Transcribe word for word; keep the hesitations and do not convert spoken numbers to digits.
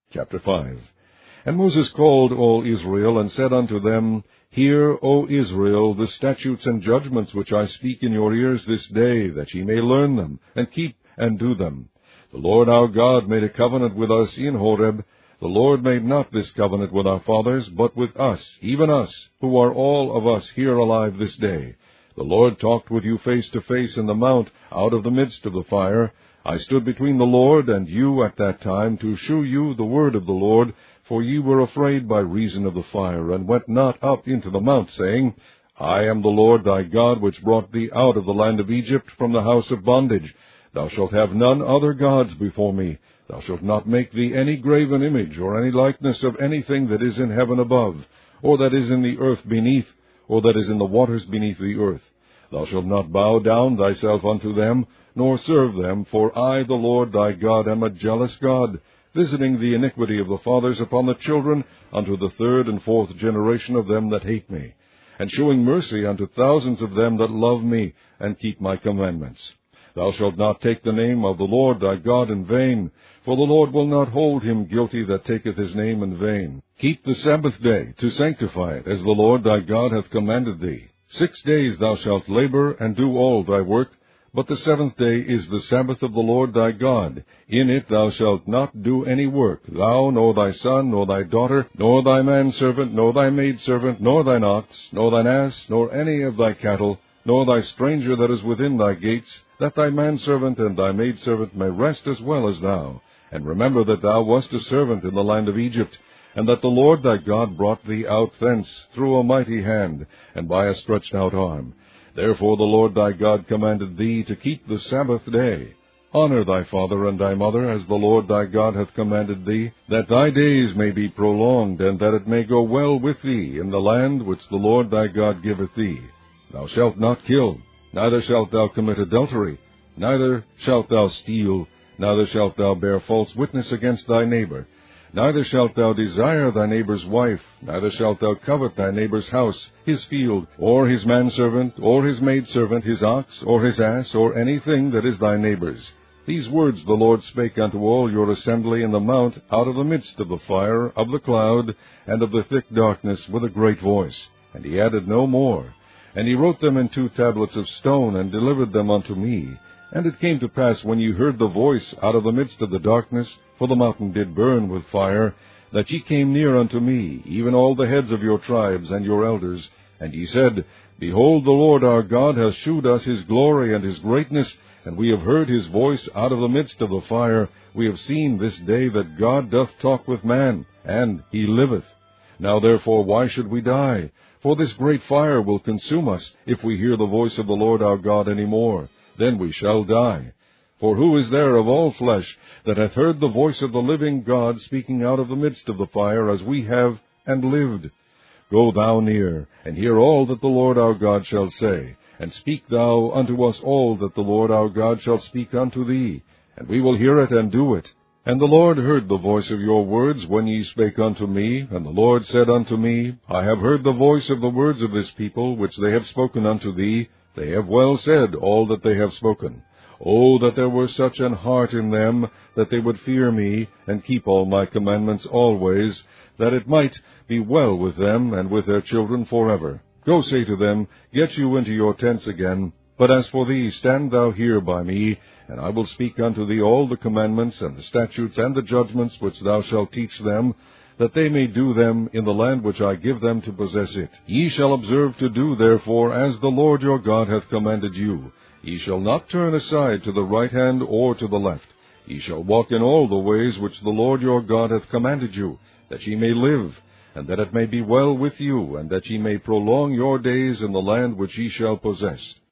Chapter five. And Moses called all Israel, and said unto them, Hear, O Israel, the statutes and judgments which I speak in your ears this day, that ye may learn them, and keep and do them. The Lord our God made a covenant with us in Horeb. The Lord made not this covenant with our fathers, but with us, even us, who are all of us here alive this day. The Lord talked with you face to face in the mount, out of the midst of the fire. I stood between the Lord and you at that time, to shew you the word of the Lord, for ye were afraid by reason of the fire, and went not up into the mount, saying, I am the Lord thy God, which brought thee out of the land of Egypt from the house of bondage. Thou shalt have none other gods before me. Thou shalt not make thee any graven image, or any likeness of anything that is in heaven above, or that is in the earth beneath, or that is in the waters beneath the earth. Thou shalt not bow down thyself unto them, nor serve them, for I, the Lord thy God, am a jealous God, visiting the iniquity of the fathers upon the children, unto the third and fourth generation of them that hate me, and shewing mercy unto thousands of them that love me, and keep my commandments. Thou shalt not take the name of the Lord thy God in vain, for the Lord will not hold him guilty that taketh his name in vain. Keep the Sabbath day, to sanctify it, as the Lord thy God hath commanded thee. Six days thou shalt labor, and do all thy work, but the seventh day is the Sabbath of the Lord thy God. In it thou shalt not do any work, thou, nor thy son, nor thy daughter, nor thy manservant, nor thy maidservant, nor thine ox, nor thine ass, nor any of thy cattle, nor thy stranger that is within thy gates, that thy manservant and thy maidservant may rest as well as thou. And remember that thou wast a servant in the land of Egypt, and that the Lord thy God brought thee out thence through a mighty hand, and by a stretched out arm. Therefore the Lord thy God commanded thee to keep the Sabbath day. Honor thy father and thy mother, as the Lord thy God hath commanded thee, that thy days may be prolonged, and that it may go well with thee in the land which the Lord thy God giveth thee. Thou shalt not kill, neither shalt thou commit adultery, neither shalt thou steal, neither shalt thou bear false witness against thy neighbor. Neither shalt thou desire thy neighbor's wife, neither shalt thou covet thy neighbor's house, his field, or his manservant, or his maidservant, his ox, or his ass, or anything that is thy neighbor's. These words the Lord spake unto all your assembly in the mount, out of the midst of the fire, of the cloud, and of the thick darkness, with a great voice. And he added no more. And he wrote them in two tablets of stone, and delivered them unto me. And it came to pass, when ye heard the voice out of the midst of the darkness, for the mountain did burn with fire, that ye came near unto me, even all the heads of your tribes and your elders, and ye said, Behold, the Lord our God hath shewed us his glory and his greatness, and we have heard his voice out of the midst of the fire. We have seen this day that God doth talk with man, and he liveth. Now therefore why should we die? For this great fire will consume us, if we hear the voice of the Lord our God any more. Then we shall die. For who is there of all flesh that hath heard the voice of the living God speaking out of the midst of the fire, as we have, and lived? Go thou near, and hear all that the Lord our God shall say, and speak thou unto us all that the Lord our God shall speak unto thee, and we will hear it and do it. And the Lord heard the voice of your words when ye spake unto me, and the Lord said unto me, I have heard the voice of the words of this people, which they have spoken unto thee. They have well said all that they have spoken. Oh, that there were such an heart in them, that they would fear me, and keep all my commandments always, that it might be well with them and with their children forever. Go say to them, Get you into your tents again. But as for thee, stand thou here by me, and I will speak unto thee all the commandments, and the statutes, and the judgments, which thou shalt teach them, that they may do them in the land which I give them to possess it. Ye shall observe to do, therefore, as the Lord your God hath commanded you. Ye shall not turn aside to the right hand or to the left. Ye shall walk in all the ways which the Lord your God hath commanded you, that ye may live, and that it may be well with you, and that ye may prolong your days in the land which ye shall possess.